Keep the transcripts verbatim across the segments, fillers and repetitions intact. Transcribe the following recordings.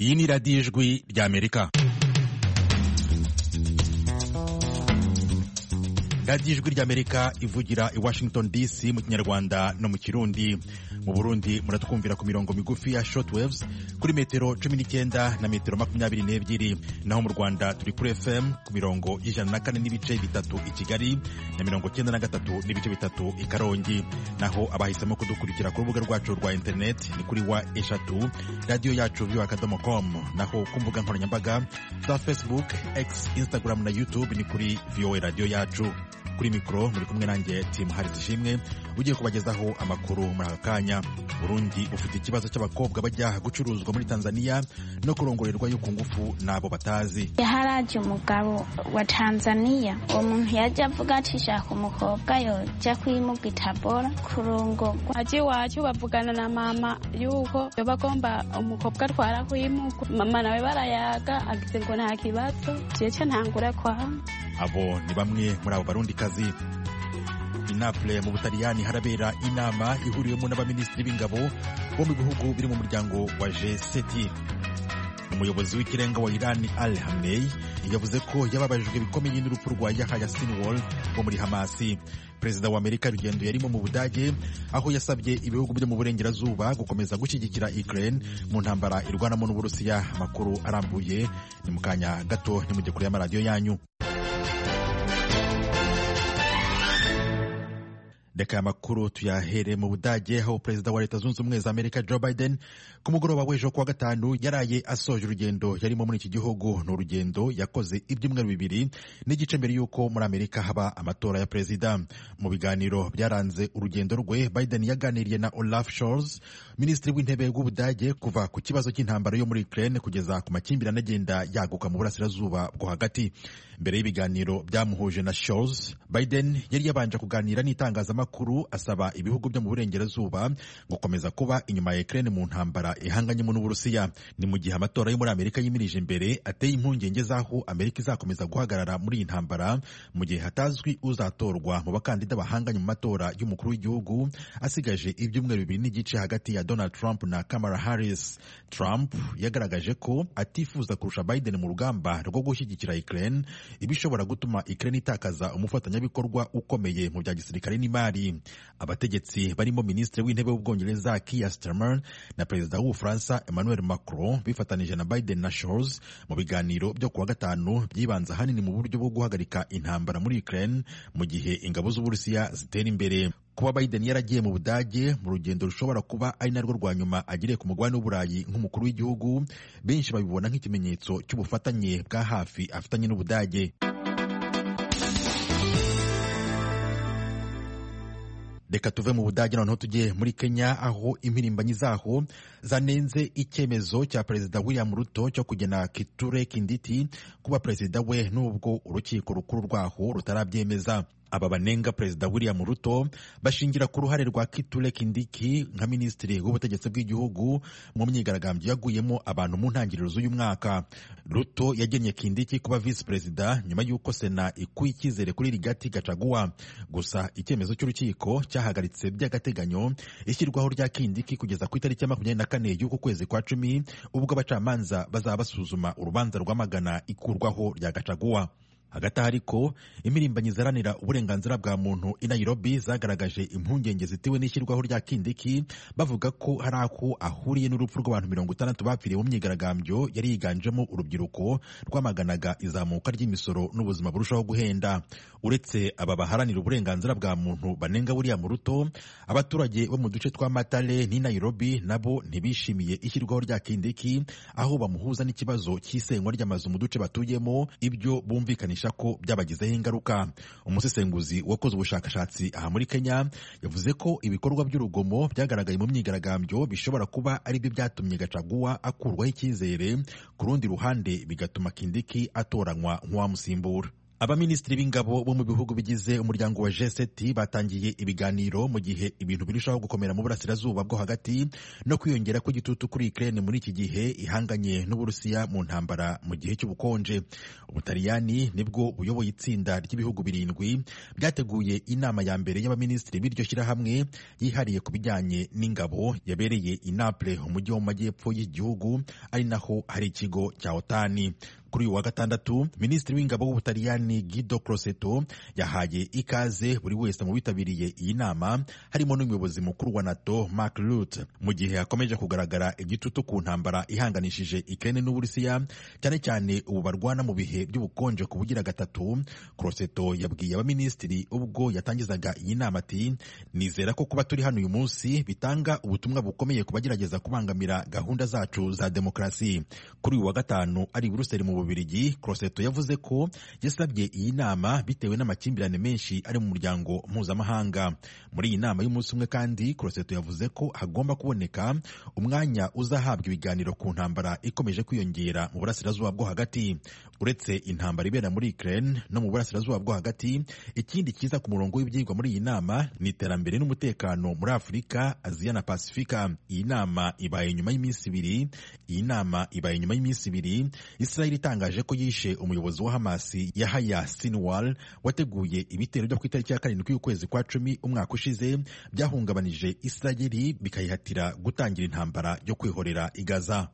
Iyi ni radiyo ijwi ry'Amerika. radiyo ijwi ry'Amerika ivugira i Washington D C mu Kinyarwanda no mu Kirundi. Mu Burundi muratwumvira ku mirongo migufi ya shortwaves kuri metero cumi n'icyenda na metero makumyabiri n'ebyiri, naho mu Rwanda turi kuri F M ku mirongo ijana na kane n'ibice bitatu i Kigali na mirongo cyenda na gatatu n'ibice bitatu i Karongi. Naho abahisemo kudukurikira ku rubuga rwacu rwa internet ni kuri wa eshatu radio yacu view akadomo com, naho ku mbuga nkoranyambaga za Facebook, X, Instagram na YouTube ni kuri V O A radio yacu. Kuri mikro muri kumwe nanjye Tim Harris Ishimwe ugiye kubagezaho amakuru muri aka kanya. Burundi ufite ikibazo cy'abakobwa bajya gucuruzwa muri Tanzania no kurongorerwa yo ku ngufu nabo batazi. Haraje umugabo wa Tanzania, uwo muntu yaje avuga ati shaka umukobwa yoja kwimuga Tabora kurongorwa. Aje wacu bavugana na mama yuko bagomba umukobwa atwara kwimuga. Mama nawe barayaga agize ngo nta kibazo, cece ntangura kwa. Abo ni bamwe muri abo barundi kazi. Inapole mu Butaliyani harabera inama ihuriyemo n'abaminisitiri b'ingabo bo mu bihugu biri mu muryango wa G seven. Umuyobozi w'ikirenga wa Iran Al Khamenei yavuze ko yababajwe bikomeye n'urupfu rwa Yahya Sinwar wo muri Hamasi. Perezida wa Amerika rugendo yarimo mu Budage aho yasabye ibihugu byo mu burengerazuba gukomeza gushyigikira Ukraine mu ntambara irwanamo n'Uburusiya. Amakuru arambuye ni mu kanya gato, ni mu gikuru y'amaradiyo yanyu. Deka makuru tuyahere mu Budage aho Perezida wa Leta Zunze Ubumwe za Amerika Joe Biden ku mugoroba w'ejo kuwa gatanu yaraye asoje urugendo yarimo muri iki gihugu. Ni urugendo yakoze ibyumweru bibiri n'igice mbere y'uko muri Amerika haba amatora ya perezida. Mu biganiro byaranze urugendo rwe, Biden yaganiriye na Olaf Scholz, minisitiri w'intebe w'Ubudage, kuva ku kibazo cy'intambara yo muri Ukraine kugeza ku makimbirane agenda yaguka mu burasirazuba bwo hagati. Mbere y'ibiganiro byamuhuje na Scholz, Biden yari yabanje kuganira n'itangazamakuru asaba ibihugu byo mu burengerazuba gukomeza kuba inyuma ya Ukraine mu ntambara ihanganyemo n'Uburusiya. Ni mu gihe amatora yo muri Amerika yimirije imbere ateye impungenge z'aho Amerika izakomeza guhagarara muri iyi ntambara mu gihe hatazwi uzatorwa mu bakandida bahanganye mu matora y'umukuru w'igihugu asigaje ibyumweru bibiri n'igice hagati ya Donald Trump na Kamala Harris. Trump yagaragaje ko atifuza kurusha Biden mu rugamba rwo gushyigikira Ukraine, ibishobora gutuma Ukraine itakaza umufatanyabikorwa ukomeye mu bya gisirikare n'imari. Abategetsi barimo minisitiri w'intebe w'Ubwongereza Keir Starmer na perezida w'Ubufaransa Emmanuel Macron bifatanije na Biden na Scholz mu biganiro byo kuwa gatanu byibanza hanini mu buryo bwo guhagarika intambara muri Ukraine mu gihe ingabo z'Uburusiya zitera imbere. Kuba Biden yaragiye mu Budage mu rugendo rushobora kuba ari narwo rwa nyuma agiriye ku mugabane w'Uburayi nk'umukuru w'igihugu, benshi babibona nk'ikimenyetso cy'ubufatanye bwa hafi afitanye n'Ubudage. Reka tuve mu Budage noneho tujye muri Kenya aho impirimbanyi zaho zanenze icyemezo cya Perezida William Ruto cyo kugena Kithure Kindiki kuba perezida we nubwo urukiko rukuru rwaho rutarabyemeza. Aba banenga Perezida William Ruto bashingira ku ruhare rwa Kithure Kindiki nka minisitiri w'ubutegetsi bw'igihugu mu myigaragambyo yaguyemo abantu mu ntangiriro z'uyu mwaka. Ruto yagennye Kindiki kuba vice perezida nyuma y'uko Sena ikuye icyizere kuri Rigathi Gachagua. Gusa icyemezo cy'urukiko cyahagaritse by'agateganyo ishyirwaho rya Kindiki kugeza ku itariki ya makumyabiri na kane y'uku kwezi kwa cumi, ubwo abacamanza bazaba basuzuma urubanza rw'amagana ikurwaho rya Gachagua. Hagati aho ariko impirimbanyi zaranira uburenganzira bwa muntu i Nairobi zagaragaje impungenge zitewe n'ishyirwaho rya Kindiki, bavuga ko hari aho ahuriye n'urupfu rw'abantu mirongo itandatu bapfiriye mu myigaragambyo yari yiganjemo urubyiruko rwamaganaga izamuka ry'imisoro n'ubuzima burushaho guhenda. Uretse aba baharanira uburenganzira bwa muntu banenga William Ruto, abaturage bo mu duce twa Matale n'i Nairobi nabo ntibishimiye ishyirwaho rya Kindiki, aho bamuhuza n'ikibazo cy'isenywa ry'amazu mu duce batuyemo, ibyo bumvikanisha ko byabagizeho ingaruka. Umusesenguzi wakoze ubushakashatsi aha muri Kenya yavuze ko ibikorwa by'urugomo byagaragaye mu myigaragambyo bishobora kuba ari byo byatumye Gachagua akurwaho icyizere, ku rundi ruhande bigatuma Kindiki atoranywa nk'uwamusimbura. Abaminisitiri b'ingabo bo mu bihugu bigize umuryango wa G seven batangiye ibiganiro mu gihe ibintu birushaho gukomera mu burasirazuba bwo hagati no kwiyongera kw'igitutu kuri Ukraine muri iki gihe ihanganye n'Uburusiya mu ntambara mu gihe cy'ubukonje. Ubutaliyani nibwo buyoboye itsinda ry'ibihugu birindwi byateguye inama ya mbere y'abaminisitiri b'iryo shyirahamwe yihariye ku bijyanye n'ingabo yabereye i Naples, umujyi wo mu majyepfo y'igihugu, ari naho hari ikigo cya OTAN. Kuri uyu wa gatandatu, Minisitiri w'ingabo w'Ubutaliyani Guido Crosetto yahaye ikaze buri wese mu bitabiriye iyi nama, harimo n'umuyobozi mukuru wa NATO Mark Rutte. Mu gihe hakomeje kugaragara igitutu ku ntambara ihanganishije Ukraine n'Uburusiya, cyane cyane ubu barwana mu bihe by'ubukonje ku bugira gatatu, Crosetto yabwiye abaminisitiri ubwo yatangizaga iyi nama ati: "Nizera ko kuba turi hano uyu munsi bitanga ubutumwa bukomeye ku bagerageza kubangamira gahunda zacu za demokarasi." Kuri uyu wa gatanu ari Buruseli mu Bubiligi, Crosetto yavuze ko yasabye iyi nama bitewe n'amakimbirane menshi ari mu muryango mpuzamahanga. Muri iyi nama y'umunsi umwe kandi, Crosetto yavuze ko hagomba kuboneka umwanya uzahabwa ibiganiro ku ntambara ikomeje kwiyongera mu burasirazuba bwo hagati. Uretse intambara ibera muri Ukraine no mu burasirazuba bwo hagati, ikindi kiza ku murongo w'ibyigwa muri iyi nama ni iterambere n'umutekano muri Afurika, Aziya na Pasifika. Iyi nama ibaye nyuma y'iminsi ibiri iyi nama ibaye nyuma y'iminsi ibiri Israel itangaje ko yishe umuyobozi wa Hamas Yahya Sinwar wateguye ibitero byo ku itariki ya karindwi y'ukwezi kwa cumi umwaka ushize byahungabanije Israel bikayihatira gutangira intambara yo kwihorera i Gaza.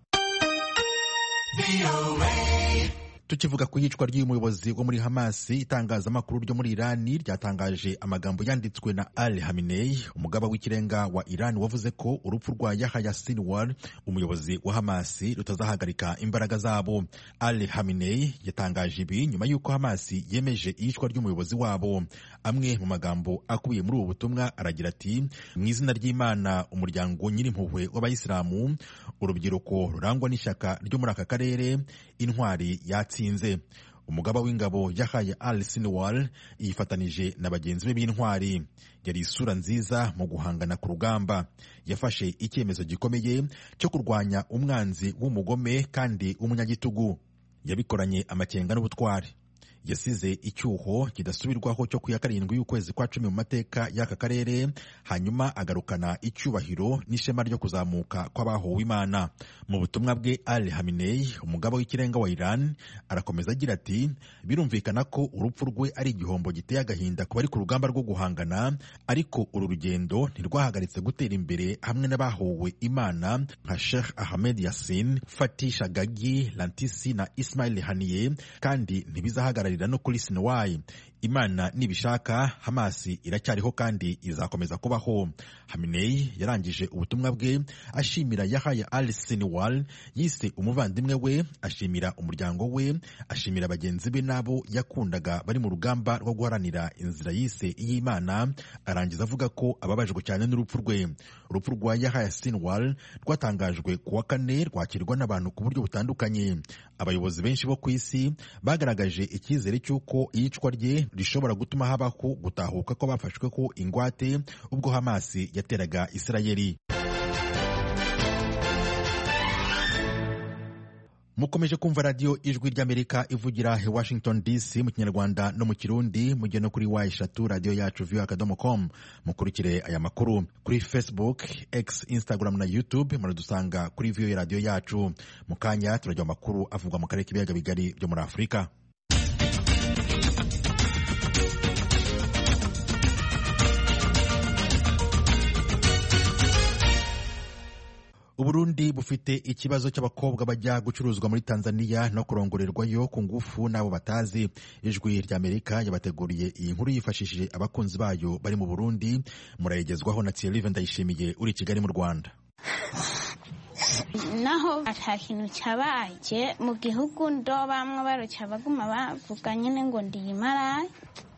Tukivuga ku yicwa ry'uyu muyobozi wo muri Hamas, itangazamakuru ryo muri Irani ryatangaje amagambo yanditswe na Ali Khamenei, umugaba w'ikirenga wa Irani, wavuze ko urupfu rwa Yahya Sinwar, umuyobozi wa Hamas, rutazahagarika imbaraga zabo. Ali Khamenei yatangaje ibi nyuma y'uko Hamas yemeje iyicwa ry'umuyobozi wabo. Amwe mu magambo akubiye muri ubu butumwa aragira ati: "Mu izina ry'Imana, umuryango nyirimpuhwe w'Abayisilamu, urubyiruko rurangwa n'ishyaka ryo muri aka karere, intwari yatsinze." Umugaba w'ingabo Yahya al-Sinwar yifatanije na bagenzi be b'intwari. Yari isura nziza mu guhangana ku rugamba. Yafashe icyemezo gikomeye cyo kurwanya umwanzi w'umugome kandi w'umunyagitugu. Yabikoranye amakenga n'ubutwari. Yasize icyuho kidasubirwaho cyo ku ya karindwi y'ukwezi kwa cumi mu mateka y'aka karere, hanyuma agarukana icyubahiro n'ishema ryo kuzamuka kw'abahowe Imana. Mu butumwa bwe, Ali Khamenei, umugaba w'ikirenga wa Iran, arakomeza agira ati: "Birumvikana ko urupfu rwe ari igihombo giteye agahinda ku bari ku rugamba rwo guhangana, ariko uru rugendo ntirwahagaritse gutera imbere hamwe n'abahowe Imana nka Sheikh Ahmed Yassin, Fatih Shagagi, Lantisi na Ismail Haniyeh, kandi ntibizahagarara no kuri Sinwar. Imana nibishaka, Hamas iracyariho kandi izakomeza kubaho." Khamenei yarangije ubutumwa bwe ashimira Yahya al-Sinwar, yise umuvandimwe we, ashimira umuryango we, ashimira bagenzi be n'abo yakundaga bari mu rugamba rwo guharanira inzira yise iy'Imana. Arangiza avuga ko ababajwe cyane n'urupfu rwe. Urupfu rwa Yahya Sinwar rwatangajwe ku wa kane, rwakirwa n'abantu ku buryo butandukanye. Abayobozi benshi bo ku isi bagaragaje icyizere cy'uko iyicwa rye rishobora gutuma habaho gutahuka ko bafashwe ko ingwate ubwo Hamas yateraga Isirayeli. Mukomeje kumva radio Ijwi ry'Amerika ivugira i Washington D C mu Kinyarwanda no mu Kirundi. Mujye no kuri wa eshatu radio yacu voa akadomo com. Mukurikire aya makuru kuri Facebook, X, Instagram na YouTube. Muradusanga kuri voa radio yacu. Mu kanya turajya amakuru avugwa mu karere k'ibiyaga bigari byo muri Afurika. Uburundi bufite ikibazo cy'abakobwa bajya gucuruzwa muri Tanzania no kurongorerwayo ku ngufu n'abo batazi. Ijwi ry'Amerika yabateguriye iyi nkuru yifashishije abakunzi bayo bari mu Burundi. Murayegezwaho na Thierry Ndayishimiye uri Kigali mu Rwanda. Naho ata kintu cyabaye mu gihugu, ndo bamwe baruca baguma bavuga nyine ngo ndi imarayi.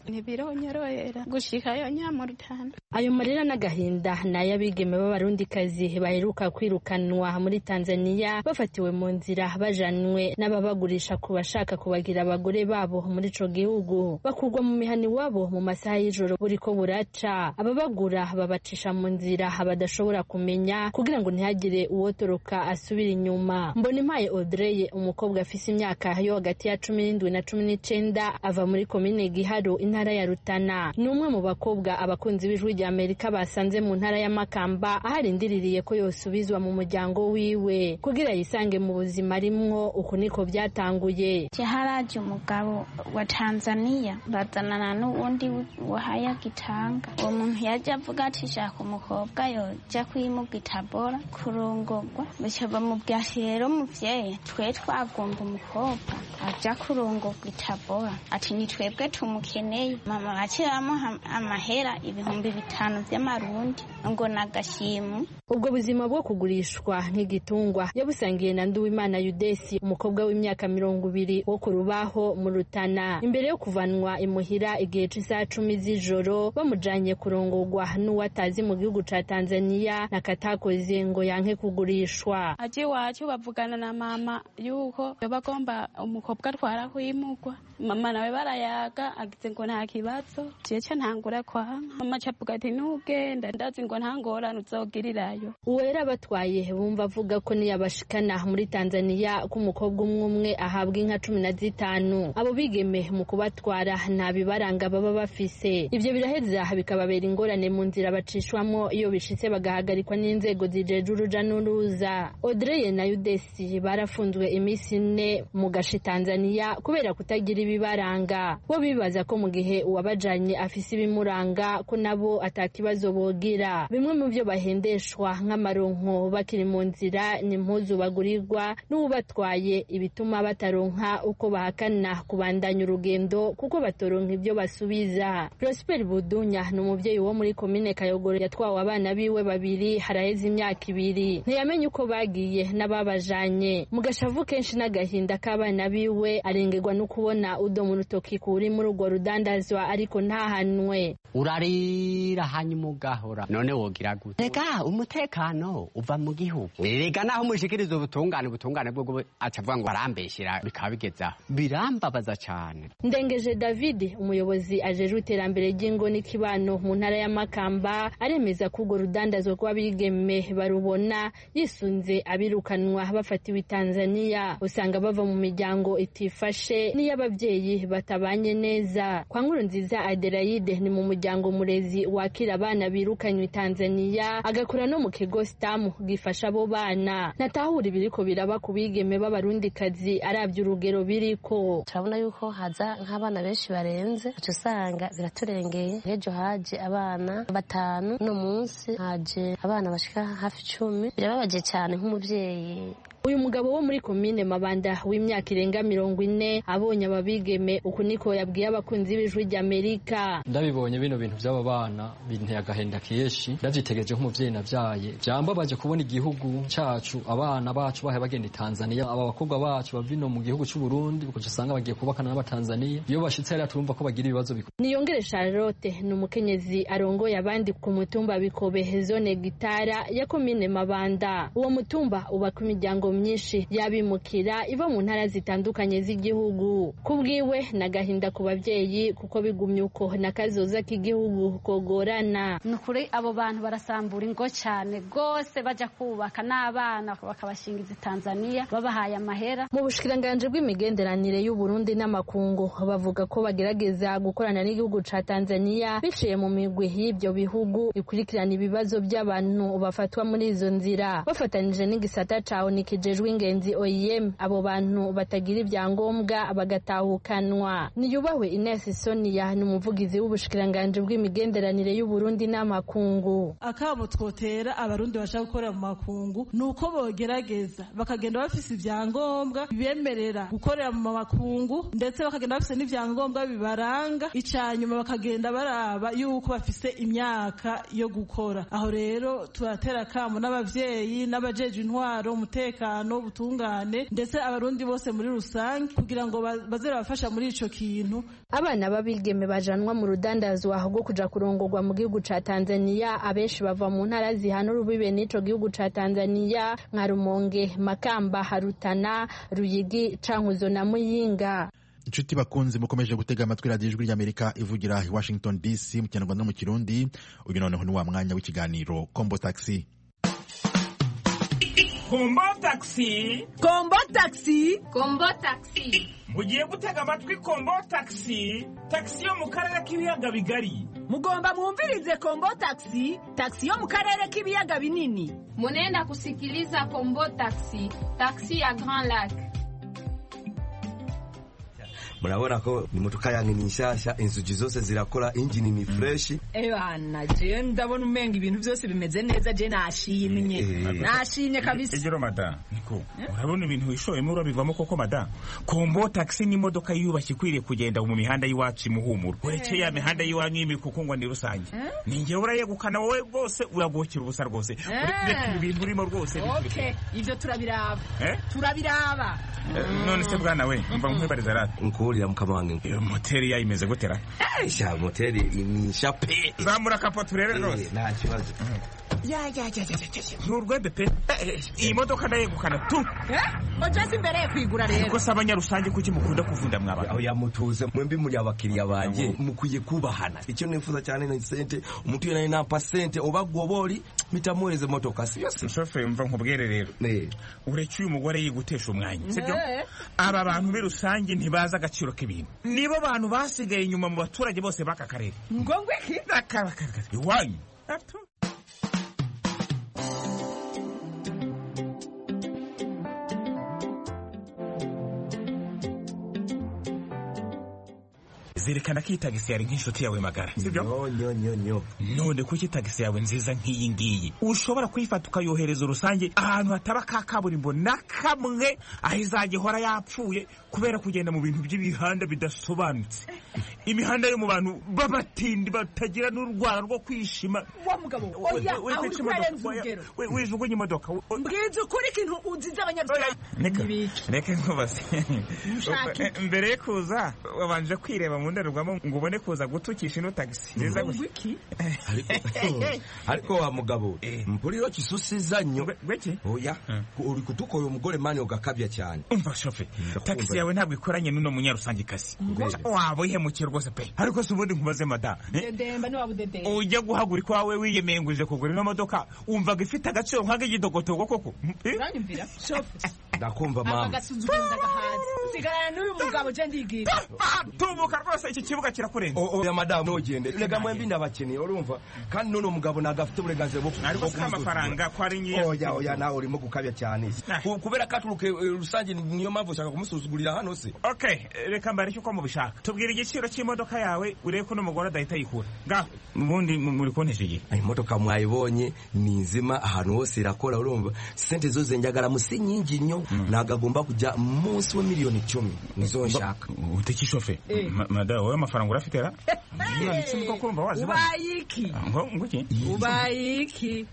ntibironyorohera gushika yo nyamurutana. Ayo marira n'agahinda nayo abigeme b'abarundikazi baheruka kwirukanwa muri Tanzania bafatiwe mu nzira bajanwe n'ababagurisha ku bashaka kubagira abagore babo muri ico gihugu, bakurwa mu mihani wabo mu masaha y'ijoro buriko buraca. Ababagura babacisha mu nzira badashobora kumenya kugira ngo ntihagire uwotoroka asubira inyuma. Mbonimpaye Audrey, umukobwa afise imyaka yo hagati ya cumi n'indwi na cumi n'icenda, ava muri komine Giharo intara ya Rutana. Ni umwe mu bakobwa abakunzi b'ijwi rya Amerika basanze mu ntara ya Makamba aharindiriye ko yosubizwa mu muryango wiwe kugira yisange mu buzima rimwo. Uku niko byatanguye. Haraje umugabo wa Tanzania bazanana n'uwundi wahaya Gitanga. Uwo muntu yaje avuga ati shaka umukobwa yoja kwimuga Tabora kurongorwa, bica bamubwira rero muvyeyi twe twagomba umukobwa aja kurongorwa Tabora, ati ni twebwe tumukeneye. Mama baciramo amahera ibihumbi bitanu vy'amarundi ngo nagashimu. Ubwo buzima bwo kugurishwa nk'igitungwa yabusangiye na Nduwimana Yudesi, umukobwa w'imyaka mirongo ibiri wo ku Rubaho mu Rutana. Imbere yo kuvanwa imuhira igihe c'isaha cumi z'ijoro bamujanye kurongorwa n'uwatazi mu gihugu ca Tanzania nakatakoze ngo yanke kugurishwa. Aje wacu bavugana na mama yuko bagomba umukobwa atwara kwimugwa. Mama nawe barayaga agize ngo nta kibazo. Jeje ntangura kwa mama cavuga ati nugenda ndazi ngo ntangorana uzogirirayo. Uwera batwaye bumva avuga ko ni yabashikana muri Tanzania ko umukobwa umwe umwe ahabwa inka cumi na zitanu. Abo bigeme mu kubatwara nta bibaranga baba bafise. Ivyo biraheza bikababera ingorane mu nzira bacishwamo iyo bishitse bagahagarikwa n'inzego zijeje uruja n'uruza. Audrey na Yudesi barafunzwe imisi ine mu gashi Tanzania kubera kutagira ibibaranga. Bo bibaza ko mu gihe uwabajanye afise ibimuranga ko nabo atakibazo bogira. Bimwe mu byo bahendeshwa nk'amaronko bakiri mu nzira ni impuzu bagurirwa n'ubatwaye, ibituma bataronka uko bahakana kubandanya urugendo kuko batoronka ibyo basubiza. Prosper Budunya ni umuvyeyi wo muri komine Kayogoro yatwawe abana biwe babiri haraheze imyaka ibiri. Ntiyamenye uko bagiye n'ababajanye. Mu gashavu kenshi n'agahinda k'abana biwe arengerwa no kubona udo mu rutoki kuri muri urwo rudandazwa ariko ntahanwe. Urarira hanyuma ugahora none wogira gute? Rega umutekano uva mu gihugu. Rega naho mushikiriza ubutungane ubutungane bwo acavuga ngo arambeshira bikabigeza birambabaza cyane. Ndengeje David, umuyobozi ajejwe iterambere ry'ingo n'ikibano mu ntara ya Makamba, aremeza ko urwo rudandazwa rw'abigeme barubona yisunze abirukanwa bafatiwe Tanzania. Usanga bava mu miryango itifashe n'iy'abavyeyi batabanye neza. Kwa Nkurunziza Adelaide ni mu muryango murezi wakira abana birukanywe Tanzania, agakora no mu kigo Stamu gifasha abo bana. Natahura ibiriko biraba ku bigeme b'abarundikazi aravye urugero biriko. Turabona yuko haza nk'abana benshi barenze, usanga biraturengeye. Ejo haje abana batanu, no munsi haje abana bashika hafi cumi. Birababaje cyane nk'umuvyeyi. Uyu mugabo wo muri komine Mabanda w'imyaka irenga mirongo ine abonye ababigeme uku niko yabwiye abakunzi b'ijwi rya Amerika. Ndabibonye bino bintu by'aba bana binteye agahenda kiyeshi, ndavyitegereje nk'umuvyeyi navyaye. Byambabaje kubona igihugu cacu abana bacu bahe bagenda i Tanzania, aba bakobwa bacu bavino mu gihugu cy'u Burundi kuko usanga bagiye kubakana n'abatanzania. Iyo bashitse ari turumva ko bagira ibibazo biko. Niyongere Charlotte ni umukenyezi arongoye abandi ku mutumba Bikobe zone Gitara ya komine Mabanda. Uwo mutumba uba ku miryango myinshi yabimukira iva mu ntara zitandukanye z'igihugu. Kubwiwe nagahinda ku bavyeyi kuko bigumye uko nakazoza k'igihugu kogorana. Nukuri abo bantu barasambura ingo cyane gose baja kubaka n'abana bakabashingiza Tanzania babahaye amahera. Mu bushikiranganje bw'imigenderanire y'u Burundi n'amakungu bavuga ko bagerageza gukorana n'igihugu ca Tanzania biciye mu migwi y'ibyo bihugu ikurikirana ibibazo by'abantu bafatwa muri izo nzira, bafatanije n'igisata cawo nikijejwe ingenzi O I M. Abo bantu batagira ibyangombwa bagatahukanwa. Niyubahwe Ines Sonia ni umuvugizi w'ubushikiranganje bw'imigenderanire y'u Burundi n'amakungu. Akabo twotera abarundi bashaka gukora mu makungu nuko bogerageza bakagenda bafise ibyangombwa bibemerera gukorera mu makungu, ndetse bakagenda bafise n'ibyangombwa bibaranga, icanyuma bakagenda baraba yuko bafise imyaka yo gukora. Aho rero turatera kamo n'abavyeyi n'abajeje intwaro umutekano umutekano ubutungane ndetse abarundi bose muri rusange kugira ngo baze bafasha muri ico kintu. Abana babigeme bajanwa mu rudandazwa rwo kuja kurongorwa mu gihugu ca Tanzania, abenshi bava mu ntara zihana urubibe n'ico gihugu ca Tanzania nka Rumonge, Makamba, Harutana, Ruyigi, Cankuzo na Muyinga. Inshuti bakunzi mukomeje gutega amatwi radiyo ijwi ry'Amerika ivugira i Washington D C mu Kinyarwanda no mu Kirundi. Uyu noneho ni wa mwanya w'ikiganiro Kombo Taxi. Kombo Taxi, Kombo Taxi, Kombo Taxi. Mugiye gutega amatwi Kombo Taxi, taxi yo mu karere k'ibiyaga bigari. Mugomba mwumvirize Kombo Taxi, taxi yo mu karere k'ibiyaga binini. Munenda kusikiliza Kombo Taxi, taxi ya Grand Lac. Murabona ko ni motoka yange ni nshasha, inzugi zose zirakora, engine ni fresh. Ebana je ndabona umenga ibintu byose bimeze neza, je nashimye nashimye kabisa. Egero madam niko urabona ibintu wishoyemo urabivamo koko madam. Kombo Taxi ni modoka yubashye kwiriye kugenda mu mihanda y'iwacu muhumuro. Ureke ya mihanda y'iwanyu y'imikuku ngo ni rusange. Ninge urayegukana wowe rwose uragokira ubusa rwose. Ureke ibintu urimo rwose. Okay, ivyo turabiraba turabiraba. None se bwana we mba nkwibariza rati nkurira mukama wange iyo moteri yayimeze gutera sha moteri ni shape zamura kapoto rero rwose nta kibazo ya ya ya ya nurwebe pe iyi modoka ndayegukana tu eh ojasi mbere kwigura rero ko sabanya rusange kuki mukunda kuvunda mwaba aho yamutuze mwembi muri abakiriya banje mukuye kubahana icyo nifuza cyane ni sente umuntu yana na percent obagobori mitamuhereze motoka siyo se shofe mva nkubwere rero ureke uyu mugore yigutesha umwanya sibyo aba bantu be rusange ntibaza agaciro k'ibintu nibo bantu basigaye inyuma mu baturage bose baka karere ngongwe ki nakabaka iwanyu zerekana ko itagisi yari nk'inshuti yawe magara sibyo no no no no none kuki itagisi yawe nziza nk'iyi ngiyi ushobora kuyifata ukayohereza rusange ahantu hataba ka kaburimbo na kamwe aho izajya ihora yapfuye kubera kugenda mu bintu by'ibihanda bidasobanutse imihanda yo mu bantu babatindi batagira n'urwara rwo kwishima wa mugabo oya aho kurenza wijugunye imodoka mbwiza ukuri ikintu uziza abanyarwanda reka nkubase mbere yo kuza wabanje kwireba mu ndorerwamo ngo ubone kuza gutukisha ino taxi nziza gusa ariko wa mugabo mpuriro kisusiza nyo gweki oya uri kutukoye umugore mani ugakabya cyane umva shofe taxi yawe ntabwo ikoranye n'uno munyarusange kasi wabo ihemukira rwose pe ariko se ubundi nkubaze mada ndemba ni wabudede ujya guhagura kwa we wiyemeye nguje kugura ino modoka umvaga ifite agaciro nk'age gidogotogo koko uranyumvira shofe ndakumva mama agasuzugunda gahaza sigarana n'uyu mugabo je ndigira tubuka rwose iki kibuga kirakurenza oya madam nogende rega mwembi ndabakeneye urumva kandi none umugabo nagafite uburenganzira bwo ariko amafaranga ko ari nyiye oya oya nawe urimo gukabya cyane kubera katuruke rusange niyo mpamvu ushaka kumusuzugurira hano se okay reka mbare cyo mubishaka tubwira igiciro cy'imodoka yawe ureke ko n'umugore adahita yikura ngaho ubundi muri kontesha igihe ayi modoka mwayibonye ni nzima ahantu hose irakora urumva sente zo zenjagara musinyingi nyo nagagomba kujya munsi wa miliyoni icumi nizo nshaka uteki shofe mada wowe amafaranga urafite ra miliyoni icumi ko kurumva wazi ubayiki ngo nguki ubayiki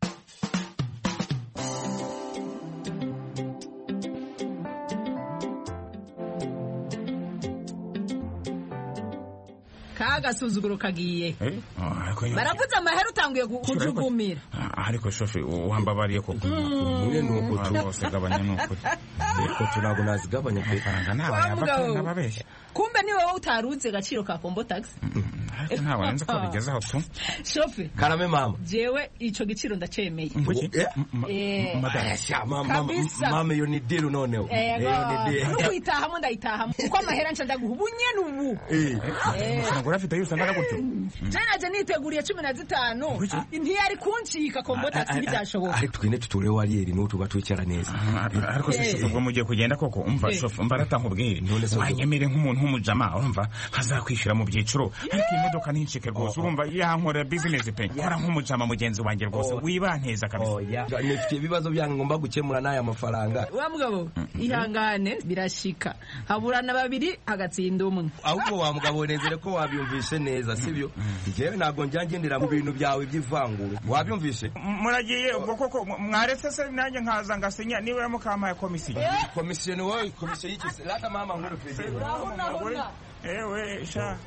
kagasuzuguro kagiye baravuze amahera utanguye kujugumira ariko shofe wambabariye ko mune nuko tubose gabanya nuko ariko tunago nazigabanya pe faranga naba nababeshya kumbe ni wowe utaruze gaciro ka Kombo Taxi ntawe nzi ko bigezaho tu shofe karame mama jewe ico giciro ndacemeye eh mama mama yo ni deal noneho eh yo ni deal nukwitahamo ndayitahamo uko amahera nca ndaguha ubunye nubu eh amafaranga urafite yose ngana gutyo je naje niteguriye cumi na zitanu ntiyari kuncika Kombo Taxi byashoboka ariko twine tutule wariyeri no tuba twicara neza ariko se shofe ubwo mugiye kugenda koko umva shofe mbarata nkubwire wanyemere nk'umuntu nk'umujama urumva hazakwishyura mu byiciro ariko imodoka ntincike rwose urumva yankora business pe kora nk'umujama mugenzi wanjye rwose wibanteza kabisa nifite ibibazo byange ngomba gukemura n'aya mafaranga wa mugabo ihangane birashika haburana babiri hagatsinda umwe ahubwo wa mugabo nezere ko wabyumvishe neza sibyo jewe nago njyangendera mu bintu byawe by'ivanguru wabyumvishe muragiye ubwo koko mwaretse se nanjye nkaza ngasinya niwe yamukampaye komisiyo komisiyo ni wowe komisiyo y'iki lata mama nkuru president ewe sha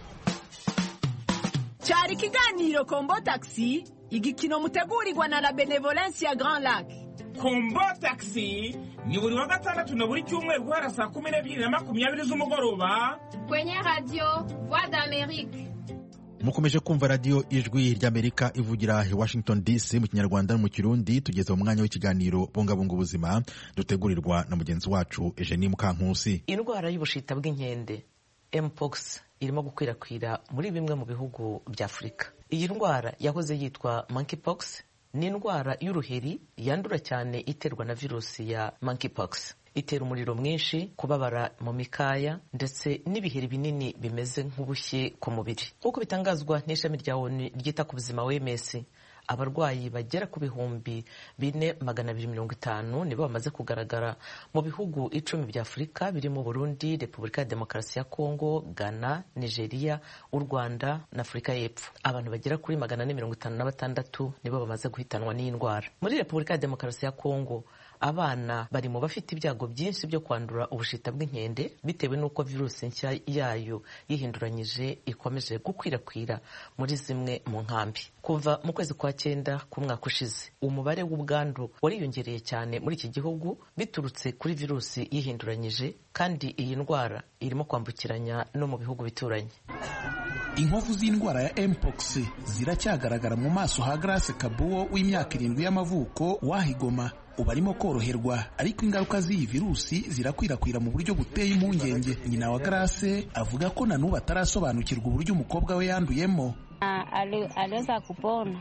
cyari ikiganiro Kombo Taxi igikino mutegurirwa na la Benevolence ya Grand Lac. Kombo Taxi ni buri wa gatandatu na buri cyumweru guhera saa kumi n'ebyiri na makumyabiri z'umugoroba kwenye radio Voix d'Amérique. mukomeje kumva radio ijwi ry'Amerika ivugira i Washington D C mu kinyarwanda no mu kirundi. tugeze mu mwanya w'ikiganiro bungabunga ubuzima dutegurirwa na mugenzi wacu Eugenie Mukankusi. Indwara y'ubushita bw'inkende Mpox irimo gukwirakwira muri bimwe mu bihugu bya Afurika. Iyi ndwara yahoze yitwa monkeypox, ni indwara y'uruheri yandura cyane iterwa na virusi ya monkeypox. Itera umuriro mwinshi, kubabara mu mikaya ndetse n'ibiheri binini bimeze nk'ubushye ku mubiri. Nk'uko bitangazwa n'ishami rya O N U ryita ku buzima W M S, abarwayi bagera ku bihumbi bine magana abiri mirongo itanu nibo bamaze kugaragara mu bihugu icumi bya Afurika birimo Burundi, Repubulika ya Demokarasi ya Kongo, Ghana, Nigeria, u Rwanda na Afurika y'Epfo. Abantu bagera kuri magana ane mirongo itanu na batandatu nibo bamaze guhitanwa n'iyi ndwara. Muri Repubulika ya Demokarasi ya Kongo, abana bari mu bafite ibyago byinshi byo kwandura ubushita bw'inkende bitewe n'uko virusi nshya yayo yihinduranyije ikomeje gukwirakwira muri zimwe mu nkambi. Kuva mu kwezi kwa cyenda k'umwaka ushize, umubare w'ubwandu wariyongereye cyane muri iki gihugu biturutse kuri virusi yihinduranyije, kandi iyi ndwara irimo kwambukiranya no mu bihugu bituranye. Inkovu z'indwara ya Mpox ziracyagaragara mu maso ha Grace Kabuo w'imyaka irindwi y'amavuko wahigoma. Ubu arimo koroherwa, ariko ingaruka z'iyi virusi zirakwirakwira mu buryo buteye impungenge. Nyina wa Grace avuga ko na n'ubu atarasobanukirwa uburyo umukobwa we yanduyemo. aliweza kupona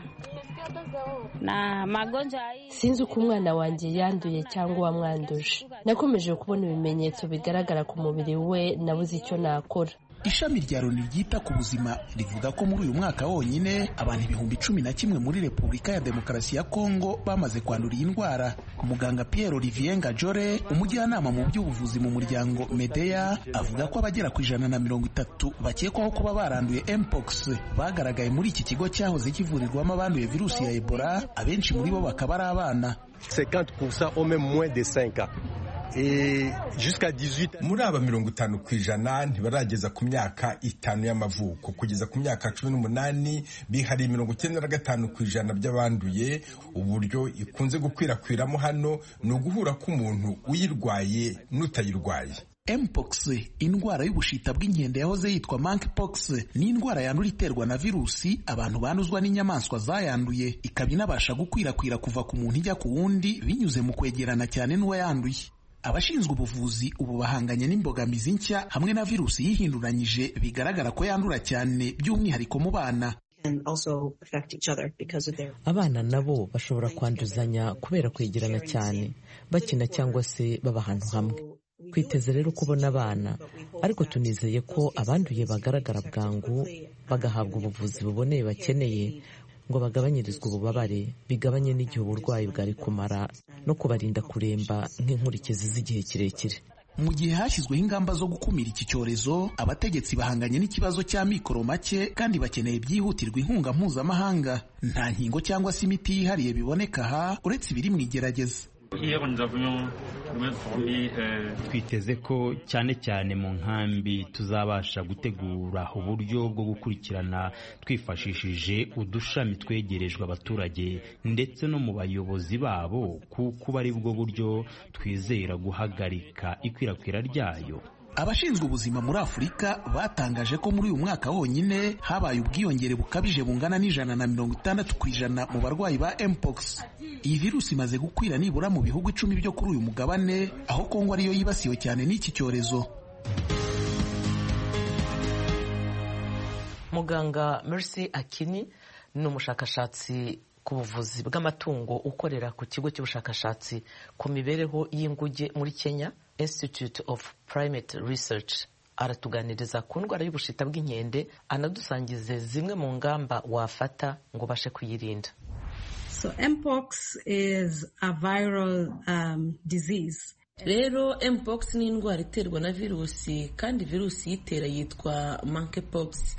na magonjwa. Sinzi uko umwana wanjye yanduye cyangwa wamwanduje. Nakomeje kubona ibimenyetso bigaragara ku mubiri we, nabuze icyo nakora. Ishami rya Loni ryita ku buzima rivuga ko muri uyu mwaka wonyine abantu ibihumbi cumi na kimwe muri Repubulika ya Demokarasi ya Kongo bamaze kwandura iyi ndwara. Umuganga Pierre Olivier Ngajore, umujyanama mu by'ubuvuzi mu muryango Medea, avuga ko abagera ku ijana na mirongo itatu bakekwaho kuba baranduye Mpox bagaragaye muri iki kigo cyahoze kivurirwamo abanduye virusi ya Ebola. Abenshi muri bo bakaba ari abana. cinquante pour cent ont même moins de cinq ans. muri aba mirongo itanu ku ijana ntibarageza ku myaka itanu y'amavuko. Kugeza ku myaka cumi n'umunani bihariye mirongo icyenda na gatanu ku ijana by'abanduye. Uburyo ikunze gukwirakwiramo hano ni uguhura k'umuntu uyirwaye n'utayirwaye. Mpox, indwara y'ubushita bw'inkende yahoze yitwa monkeypox, ni indwara yandura iterwa na virusi abantu banduzwa n'inyamaswa zayanduye, ikaba inabasha gukwirakwira kuva ku muntu ijya ku wundi binyuze mu kwegerana cyane n'uwo yanduye. Abashinzwe ubuvuzi ubu bahanganye n'imbogamizi nshya hamwe na virusi yihinduranyije bigaragara ko yandura cyane, by'umwihariko mu bana. Abana nabo bashobora kwanduzanya kubera kwegerana cyane, bakina cyangwa se baba ahantu hamwe. Twiteze rero kubona abana, ariko tunizeye ko abanduye bagaragara bwangu bagahabwa ubuvuzi buboneye bakeneye ngo bagabanyirizwe ububabare, bigabanye n'igihe uburwayi bwari kumara no kubarinda kuremba nk'inkurikizi z'igihe kirekire. Mu gihe hashyizweho ingamba zo gukumira iki cyorezo, abategetsi bahanganye n'ikibazo cya mikoro make kandi bakeneye byihutirwa inkunga mpuzamahanga. Nta nkingo cyangwa se imiti yihariye biboneka aha uretse ibiri mu igerageza. Twiteze ko cyane cyane mu nkambi tuzabasha gutegura uburyo bwo gukurikirana twifashishije udushami twegerejwe abaturage ndetse no mu bayobozi babo, kuko ari bwo buryo twizera guhagarika ikwirakwira ryayo. Abashinzwe ubuzima muri Afurika batangaje ko muri uyu mwaka wonyine habaye ubwiyongere bukabije bungana n'ijana na mirongo itandatu ku ijana mu barwayi ba Mpox. Iyi virusi imaze gukwira nibura mu bihugu icumi byo kuri uyu mugabane, aho Kongo ariyo yibasiwe cyane n'iki cyorezo. Muganga Mercy Akini ni umushakashatsi ku buvuzi bw'amatungo ukorera ku kigo cy'ubushakashatsi ku mibereho y'inguge muri Kenya, Institute of Primate Research. Aratuganiriza ku ndwara y'ubushita bw'inkende, anadusangize zimwe mu ngamba wafata ngo bashe kuyirinda. So Mpox is a viral um, disease. Rero Mpox ni indwara iterwa na virusi, kandi virusi yitera yitwa monkeypox.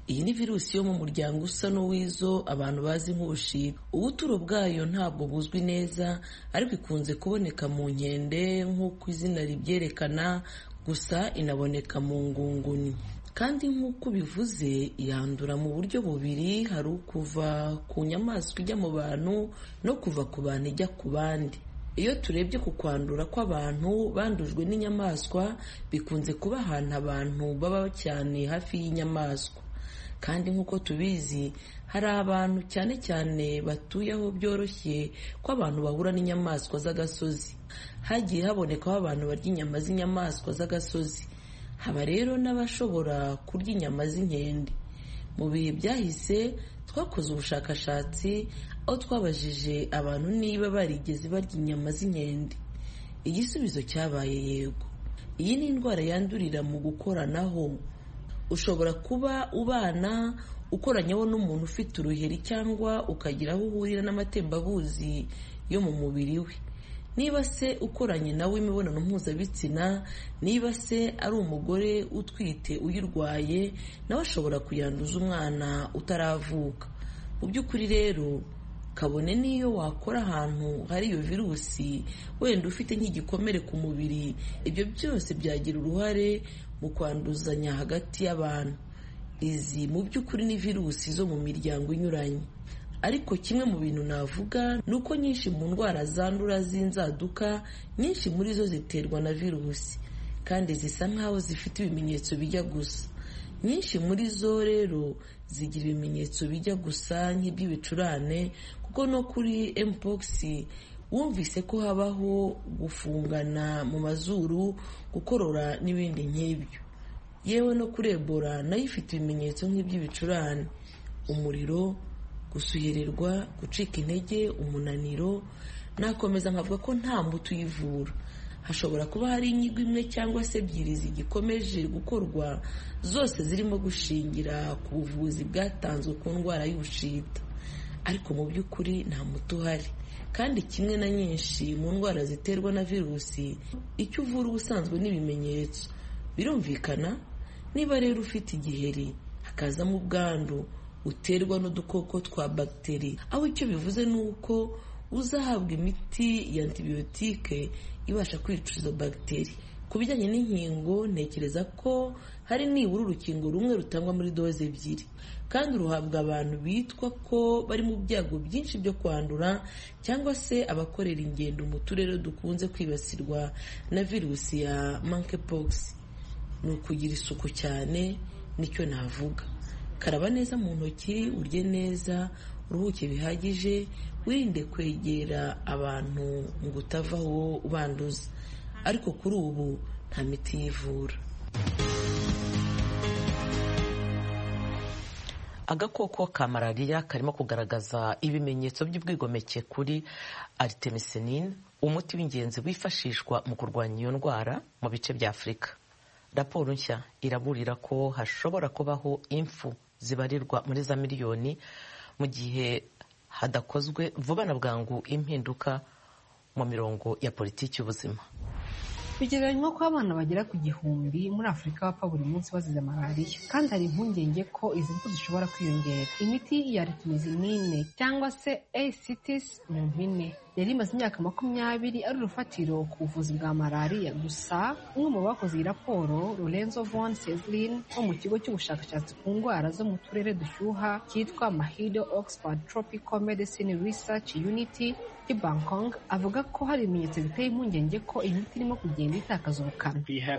iyi ni virusi yo mu muryango usa n'uw'izo abantu bazi nk'ubushita. ubuturo bwayo ntabwo buzwi neza ariko ikunze kuboneka mu nkende nk'uko izina ribyerekana, gusa inaboneka mu ngunguni. Kandi nk'uko bivuze yandura mu buryo bubiri, hari ukuva ku nyamaswa ijya mu bantu no kuva ku bantu ijya ku bandi. Iyo turebye ku kwandura kw'abantu bandujwe n'inyamaswa bikunze kuba ahantu abantu baba cyane hafi y'inyamaswa, kandi nk'uko tubizi hari abantu cyane cyane batuye aho byoroshye ko abantu bahura n'inyamaswa z'agasozi. Hagiye habonekaho abantu barya inyama z'inyamaswa z'agasozi, haba rero n'abashobora kurya inyama z'inkende. Mu bihe byahise twakoze ubushakashatsi aho twabajije abantu niba barigeze barya inyama z'inkende. Igisubizo cyabaye yego. Iyi ni indwara yandurira mu gukoranaho. Ushobora kuba ubana ukoranyeho n'umuntu ufite uruheri cyangwa ukagira aho uhurira n'amatembabuzi yo mu mubiri we. Niba se ukoranye nawe imibonano mpuzabitsina, niba se ari umugore utwite uyirwaye, nawe ashobora kuyanduza umwana utaravuka. Mu by'ukuri rero kabone n'iyo wakora ahantu hari iyo virusi, wenda ufite nk'igikomere ku mubiri, ibyo byose byagira uruhare mu kwanduzanya hagati y'abantu. Izi mu by'ukuri ni virusi zo mu miryango inyuranye. Ariko kimwe mu bintu navuga ni uko nyinshi mu ndwara zandura z'inzaduka, nyinshi muri zo ziterwa na virusi kandi zisa nk'aho zifite ibimenyetso bijya gusa. Nyinshi muri zo rero zigira ibimenyetso bijya gusa nk'iby'ibicurane, kuko no kuri mpox wumvise ko habaho gufungana mu mazuru, gukorora n'ibindi nk'ibyo. Yewe no kuri Ebola nayo ifite ibimenyetso nk'iby'ibicurane: umuriro, gusuhererwa, gucika intege, umunaniro. Nakomeza nkavuga ko nta muti uyivura. Hashobora kuba hari inyigo imwe cyangwa se ebyiri zigikomeje gukorwa, zose zirimo gushingira ku buvuzi bwatanzwe ku ndwara y'ubushita. Ariko mu by'ukuri nta muti uhari, kandi kimwe na nyinshi mu ndwara ziterwa na virusi, icyo uvura ubusanzwe n'ibimenyetso. Birumvikana niba rero ufite igiheri hakazamo ubwandu uterwa n'udukoko twa bagiteri, aho icyo bivuze ni uko uzahabwa imiti ya antibiyotike ibasha kwica izo bagiteri. Ku bijyanye n'inkingo, ntekereza ko hari nibura urukingo rumwe rutangwa muri doze ebyiri, kandi ruhabwa abantu bitwa ko bari mu byago byinshi byo kwandura cyangwa se abakorera ingendo mu turere dukunze kwibasirwa na virusi ya monkeypox. Ni ukugira isuku cyane, nicyo navuga. Karaba neza mu ntoki, urye neza, uruhuke bihagije, wirinde kwegera abantu ngo utavaho ubanduza. Ariko kuri ubu nta miti yivura. Agakoko ka malariya karimo kugaragaza ibimenyetso by'ubwigomeke kuri artemisinin, umuti w'ingenzi wifashishwa mu kurwanya iyo ndwara mu bice bya Afurika. Raporo nshya iraburira ko hashobora kubaho impfu zibarirwa muri za miliyoni mu gihe hadakozwe vuba na bwangu impinduka mu mirongo ya politiki y'ubuzima. Bigereranywa ko abana bagera ku gihumbi muri Afurika bapfa buri munsi bazize malariya, kandi hari impungenge ko izi mfu zishobora kwiyongera. Imiti ya artemisinin cyangwa se A C T S mu mpine yari imaze imyaka makumyabiri ari urufatiro ku buvuzi bwa malariya. Gusa umwe mu bakoze iyi raporo, Lorenzo von Seslin wo mu kigo cy'ubushakashatsi ku ndwara zo mu turere dushyuha cyitwa Mahido Oxford Tropical Medicine Research Unity i Bangkok, avuga ko hari ibimenyetso biteye impungenge ko imiti irimo kugenda itakaza ubukana.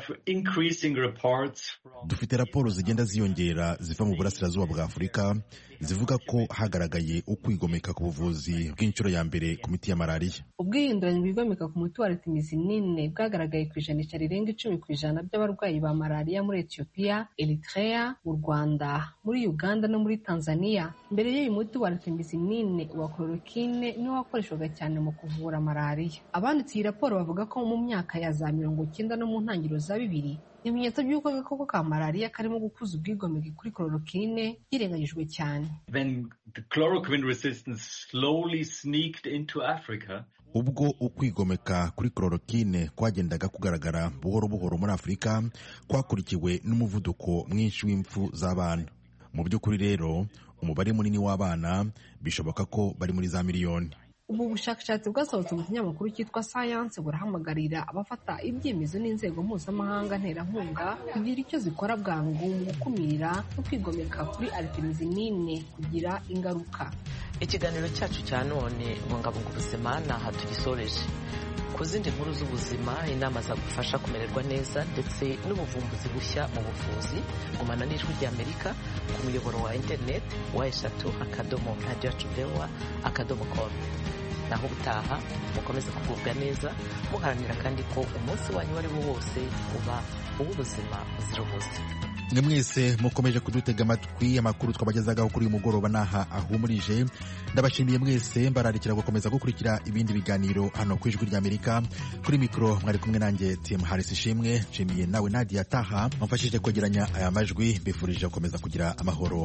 Dufite raporo zigenda ziyongera ziva mu burasirazuba bwa Afurika zivuga ko hagaragaye ukwigomeka ku buvuzi bw'inshuro ya mbere ku miti ya malariya. Ubwihinduranye bwigomeka ku muti wa artemisinin bwagaragaye ku ijanisha rirenga icumi ku ijana by'abarwayi ba malariya muri Ethiopia, Eritrea, mu Rwanda, muri Uganda no muri Tanzania. Mbere y'uyu muti wa artemisinin wa chloroquine niwo wakoreshwaga cyane mu kuvura malariya. Abanditse iyi raporo bavuga ko mu myaka ya za mirongo icyenda no mu ntangiriro za bibiri ibimenyetso by'uko agakoko ka malariya karimo gukuza ubwigomeke kuri chloroquine byirengagijwe cyane. When the chloroquine resistance slowly sneaked into Africa, ubwo ukwigomeka kuri chloroquine kwagendaga kugaragara buhoro buhoro muri Afurika, kwakurikiwe n'umuvuduko mwinshi w'impfu z'abana. mu by'ukuri rero umubare munini w'abana bishoboka ko bari muri za miliyoni. ubu bushakashatsi bwasohotse mu kinyamakuru cyitwa Science burahamagarira abafata ibyemezo n'inzego mpuzamahanga nterankunga kugira icyo zikora bwangu mu gukumira no kwigomeka kuri artemisinin kugira ingaruka. Ikiganiro cyacu cya none bungabunga ubuzima naha tugisoreje. Ku zindi nkuru z'ubuzima, inama zagufasha kumererwa neza ndetse n'ubuvumbuzi bushya mu buvuzi, gumana n'Ijwi ry'Amerika ku muyoboro wa internet wa eshatu akadomo radio chubewa akadomo com. Naho ubutaha mukomeze kugubwa neza, muharanira kandi ko umunsi wanyu wari wo wose uba uw'ubuzima buzira umuze. Mwe mwese mukomeje kudutega amatwi, amakuru twabagezagaho kuri uyu mugoroba naha ahumurije. Ndabashimiye mwese, mbararikira gukomeza gukurikira ibindi biganiro hano ku Ijwi ry'Amerika. Kuri mikoro mwari kumwe nanjye Tim Harris Ishimwe. Nshimiye nawe Nadia Taha mfashije kwegeranya aya majwi, mbifurije gukomeza kugira amahoro.